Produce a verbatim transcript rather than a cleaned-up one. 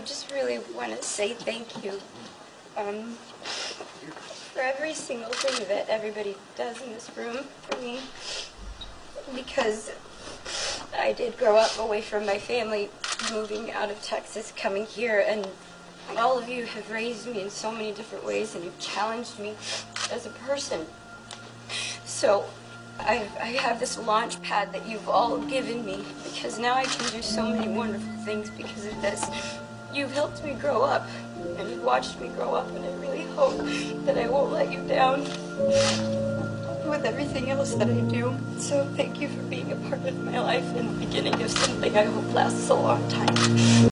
just really want to say thank you um, for every single thing that everybody does in this room for me, because I did grow up away from my family, moving out of Texas, coming here, and all of you have raised me in so many different ways, and you've challenged me as a person. So I, I have this launch pad that you've all given me, because now I can do so many wonderful things because of this. You've helped me grow up, and you've watched me grow up, and I really hope that I won't let you down with everything else that I do. So thank you for being a part of my life and the beginning of something I hope lasts a long time.